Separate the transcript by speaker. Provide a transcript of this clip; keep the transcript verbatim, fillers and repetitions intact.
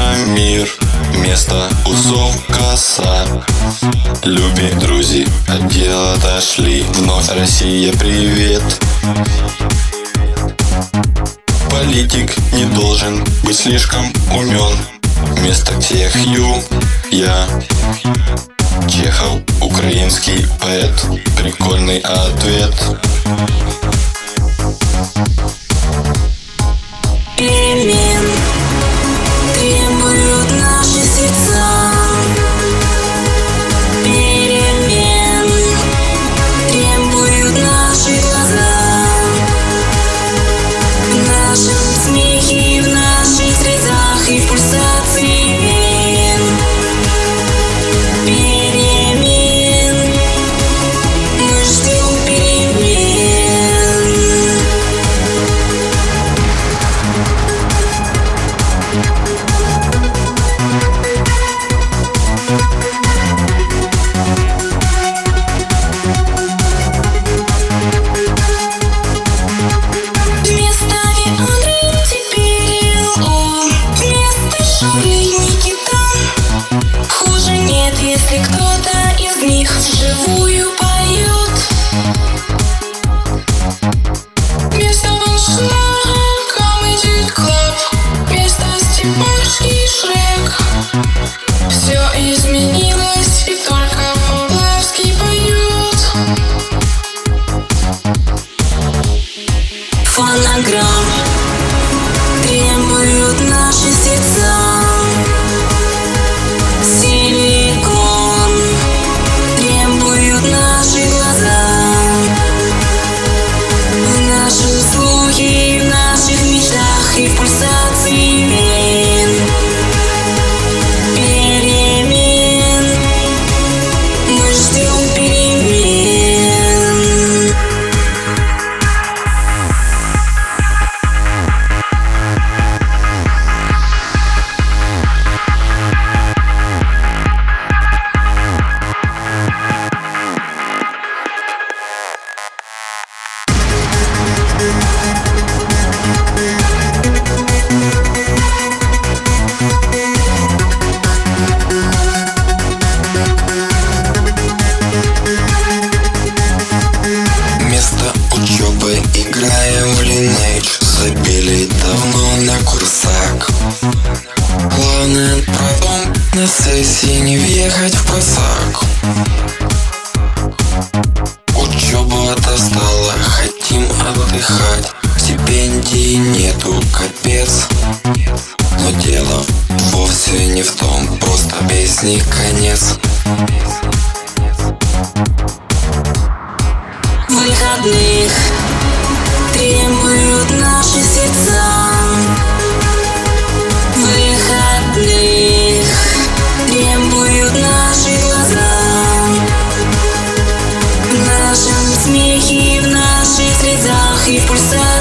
Speaker 1: на мир, вместо усов коса. Любим друзей, от дела отошли. Вновь Россия, привет. Политик не должен быть слишком умен. Вместо всех ю я Чехов, украинский поэт. Прикольный ответ.
Speaker 2: Перемен требуют наши сердца. Перемен требуют наши глаза. В нашем смехе, в наших слезах и в пульсации вен. Перемен, мы ждем перемен. Если кто-то из них вживую поет, вместо Ваншлага Comedy Club, вместо Степашки Шрек. Все изменилось, и только Поплавский поет. Фонограмм требуют наши сердца. И в пульсации вен. Перемен, мы ждем перемен.
Speaker 1: Играем в Lineage, забили давно на курсак. Главное потом на сессии не въехать в просак. Учеба достала, хотим отдыхать. Стипендий нету, капец. Но дело вовсе не в том, просто без них конец.
Speaker 2: Выходных требуют наши сердца. Выходных требуют наши глаза. В нашем смехе, в наших слезах и в пульсах.